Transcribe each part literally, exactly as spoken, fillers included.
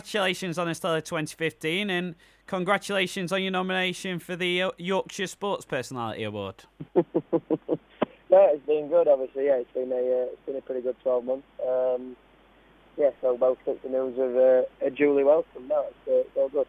Congratulations on a stellar twenty fifteen, and congratulations on your nomination for the Yorkshire Sports Personality Award. No, it's been good, obviously. Yeah, it's been a uh, it's been a pretty good twelve months. Um, yeah, so both took the news of uh, a duly welcome. No, it's, uh, it's all good.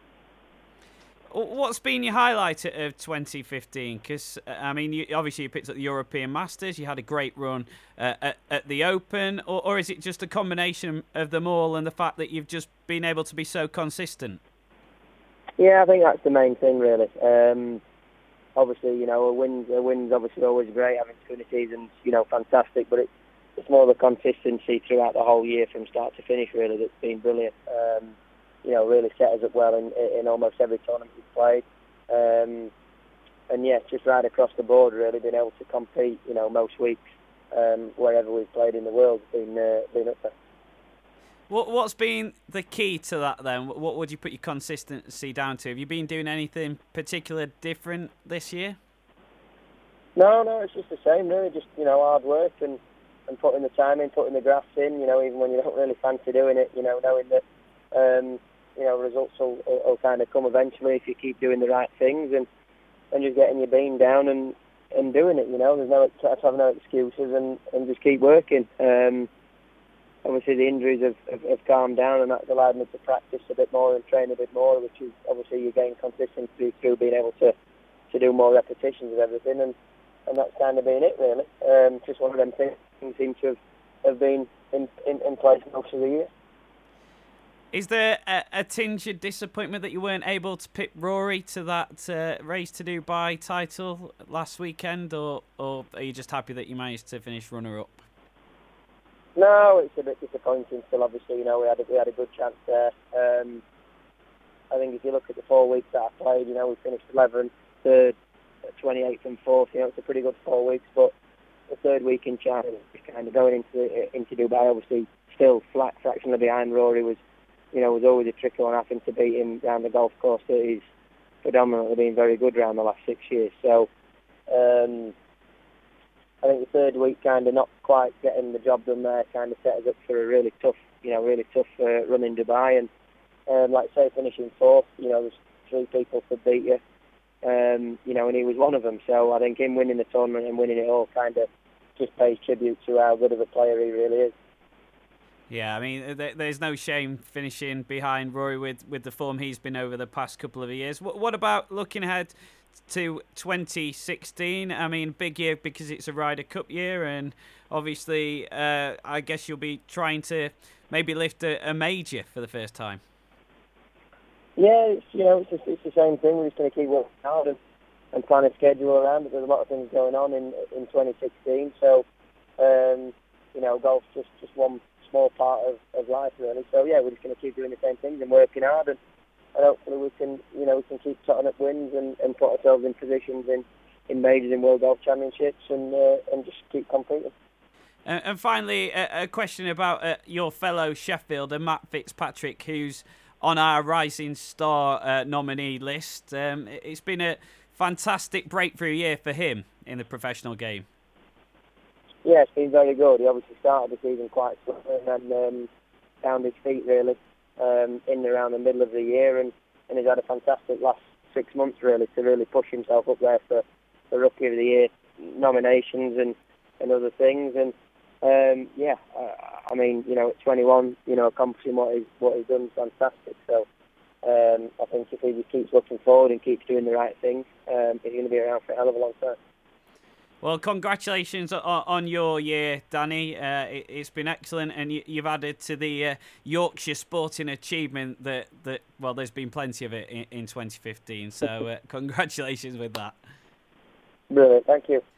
What's been your highlight of twenty fifteen? Because, I mean, you, obviously you picked up the European Masters, you had a great run uh, at, at the Open, or, or is it just a combination of them all and the fact that you've just been able to be so consistent? Yeah, I think that's the main thing, really. Um, obviously, you know, a win's, a win's obviously always great, having two seasons, you know, fantastic, but it's, it's more the consistency throughout the whole year from start to finish, really, that's been brilliant. Um, you know, really set us up well in, in almost every tournament we've played. Um, and yeah, just right across the board, really, being able to compete, you know, most weeks, um, wherever we've played in the world, has been, uh, been up there. What, what's been the key to that then? What would you put your consistency down to? Have you been doing anything particular different this year? No, no, it's just the same, really, just, you know, hard work and, and putting the time in, putting the grafts in, you know, even when you don't really fancy doing it, you know, knowing that, um, you know, results will, will, will kind of come eventually if you keep doing the right things and, and just getting your beam down and, and doing it, you know. There's no, I have no excuses and, and just keep working. Um, obviously the injuries have, have, have calmed down and that's allowed me to practice a bit more and train a bit more, which is obviously you gain consistency through being able to, to do more repetitions of everything, and, and that's kind of been it, really. Um, just one of them things seem to have, have been in, in, in place most of the year. Is there a, a tinge of disappointment that you weren't able to pick Rory to that uh, Race to Dubai title last weekend, or, or are you just happy that you managed to finish runner-up? No, it's a bit disappointing still, obviously. You know, we had a, we had a good chance there. Um, I think if you look at the four weeks that I played, you know, we finished eleventh, third, twenty-eighth and fourth. You know, it's a pretty good four weeks, but the third week in China, kind of going into into Dubai, obviously still flat, fractionally behind Rory, was, you know, was always a tricky one, having to beat him down the golf course that he's predominantly been very good around the last six years. So um, I think the third week kind of not quite getting the job done there kind of set us up for a really tough, you know, really tough uh, run in Dubai. And um, like I say, finishing fourth, you know, there's three people could beat you, um, you know, and he was one of them. So I think him winning the tournament and winning it all kind of just pays tribute to how good of a player he really is. Yeah, I mean, there's no shame finishing behind Rory with, with the form he's been over the past couple of years. What, what about looking ahead to twenty sixteen? I mean, big year because it's a Ryder Cup year, and obviously, uh, I guess you'll be trying to maybe lift a, a major for the first time. Yeah, it's, you know, it's, just, it's the same thing. We're just going to keep working hard and, and plan a schedule around it. There's a lot of things going on in in twenty sixteen, so um, you know, golf's just just one small part of, of life, really. So yeah, we're just going to keep doing the same things and working hard, and, and hopefully we can, you know, we can keep totting up wins and, and put ourselves in positions in, in majors and World Golf Championships, and uh, and just keep competing. Uh, and finally, a, a question about uh, your fellow Sheffielder, Matt Fitzpatrick, who's on our Rising Star uh, nominee list. Um, it's been a fantastic breakthrough year for him in the professional game. Yeah, it's been very good. He obviously started the season quite slow and then um, found his feet really um, in and around the middle of the year, and, and he's had a fantastic last six months really to really push himself up there for the Rookie of the Year nominations and, and other things. And um, yeah, uh, I mean, you know, at twenty-one, you know, accomplishing what he's what he's done is fantastic. So um, I think if he just keeps looking forward and keeps doing the right things, um, he's going to be around for a hell of a long time. Well, congratulations on your year, Danny. Uh, it's been excellent, and you've added to the uh, Yorkshire sporting achievement that, that, well, there's been plenty of it in, in twenty fifteen. So uh, congratulations with that. Brilliant. Thank you.